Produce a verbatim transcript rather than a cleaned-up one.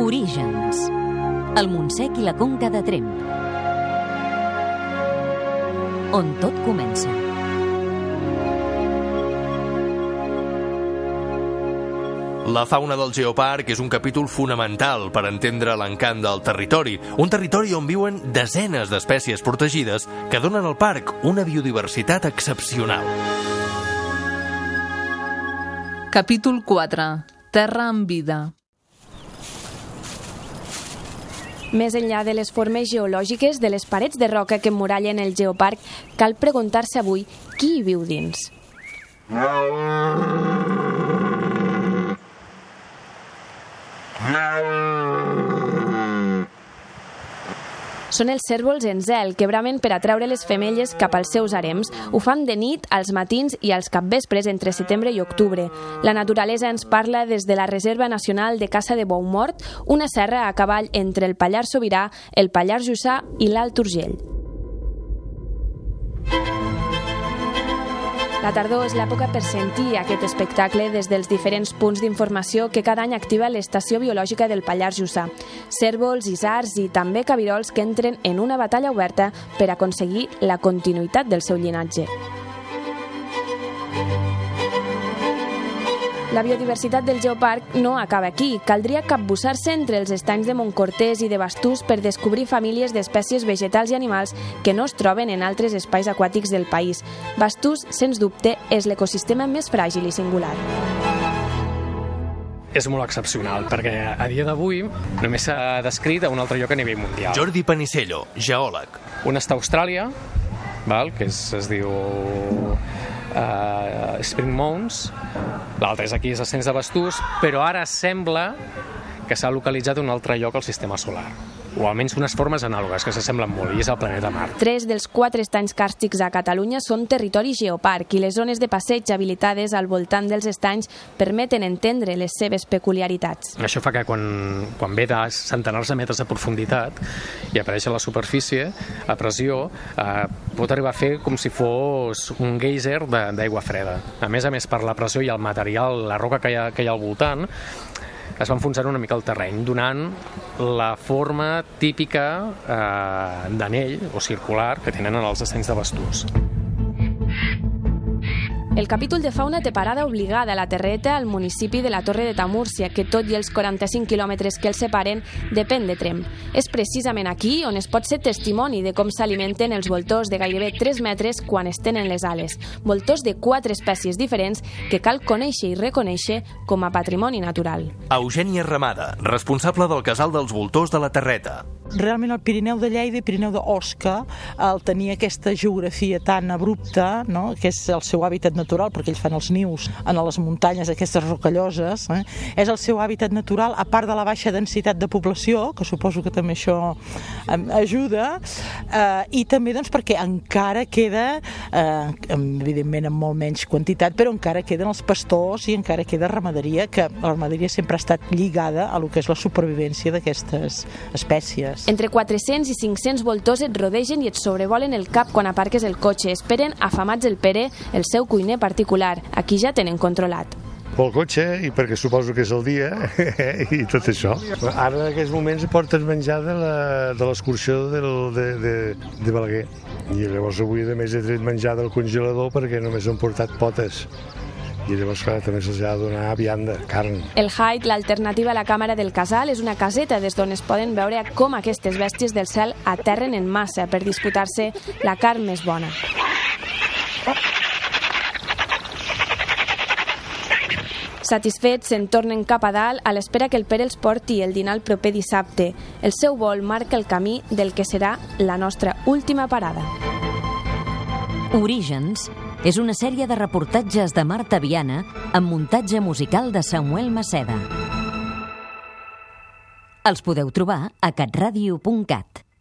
Orígens. El Montsec i la Conca de Tremp. On tot comença. La fauna del Geoparc és un capítol fonamental per entendre l'encant del territori, un territori on viuen desenes d'espècies protegides que donen al parc una biodiversitat excepcional. Capítol quatre. Terra amb vida. Més enllà de les formes geològiques de les parets de roca que emmurallen el Geoparc, cal preguntar-se avui qui hi viu dins. Són els cérvols en zel que bramen per atraure les femelles cap als seus harems. Ho fan de nit, als matins i als capvespres entre setembre i octubre. La naturalesa ens parla des de la Reserva Nacional de Caça de Boumort, una serra a cavall entre el Pallars Sobirà, el Pallars Jussà i l'Alt Urgell. La tardor és l'època per sentir aquest espectacle des dels diferents punts d'informació que cada any activa l'Estació Biològica del Pallars Jussà. Cérvols, isards i també cabirols que entren en una batalla oberta per aconseguir la continuïtat del seu llinatge. La biodiversitat del Geoparc no acaba aquí. Caldria capbussar-se entre els estanys de Montcortès i de Bastús per descobrir famílies d'espècies vegetals i animals que no es troben en altres espais aquàtics del país. Bastús, sens dubte, és l'ecosistema més fràgil i singular. És molt excepcional, perquè a dia d'avui només s'ha descrit a un altre lloc a nivell mundial. Jordi Panisello, geòleg. Un està a Austràlia, val? que es, es diu uh, Spring Mounds, l'altre és aquí, és Ascens de Bastús, però ara sembla que s'ha localitzat un altre lloc al sistema solar, o almenys unes formes anàlogues que s'assemblen molt, i és el planeta Mart. Tres dels quatre estanys càrstics a Catalunya són territori geoparc i les zones de passeig habilitades al voltant dels estanys permeten entendre les seves peculiaritats. Això fa que quan, quan ve de centenars de metres de profunditat i apareix a la superfície, a pressió, eh, pot arribar a fer com si fos un geyser d'aigua freda. A més a més, per la pressió i el material, la roca que hi ha, que hi ha al voltant, es va enfonsant una mica el terreny, donant la forma típica eh, d'anell o circular que tenen en els estanys de Bastús. El capítol de fauna té parada obligada a la Terreta, al municipi de la Torre de Tamúrcia, que tot i els quaranta-cinc quilòmetres que els separen, depèn de Tremp. És precisament aquí on es pot ser testimoni de com s'alimenten els voltors de gairebé tres metres quan es tenen les ales. Voltors de quatre espècies diferents que cal conèixer i reconèixer com a patrimoni natural. Eugènia Ramada, responsable del Casal dels Voltors de la Terreta. Realment el Pirineu de Lleida i Pirineu d'Osca, al tenir aquesta geografia tan abrupta, no? que és el seu hàbitat natural, perquè ells fan els nius en les muntanyes aquestes rocalloses, eh? és el seu hàbitat natural, a part de la baixa densitat de població, que suposo que també això eh, ajuda, eh, i també doncs, perquè encara queda, eh, evidentment en molt menys quantitat, però encara queden els pastors i encara queda ramaderia, que la ramaderia sempre ha estat lligada a lo que és la supervivència d'aquestes espècies. Entre quatre-cents i cinc-cents voltors et rodegen i et sobrevolen el cap quan aparques el cotxe. Esperen afamats el Pere, el seu cuiner particular. Aquí ja tenen controlat. Pel cotxe, i perquè suposo que és el dia, i tot això. Ara en aquests moments portes menjar de l'excursió de, de, de Balaguer. I llavors avui a més he tret menjar del congelador perquè només han portat potes. I llavors, clar, també se'ls ha de donar vianda, carn. El Hyde, l'alternativa a la càmera del casal, és una caseta des d'on es poden veure com aquestes bèsties del cel aterren en massa per disputar-se la carn més bona. Satisfets, se'n tornen cap a dalt a l'espera que el Pere els porti el dinar el proper dissabte. El seu vol marca el camí del que serà la nostra última parada. Orígens és una sèrie de reportatges de Marta Viana amb muntatge musical de Samuel Maceda. Els podeu trobar a catradio punt cat.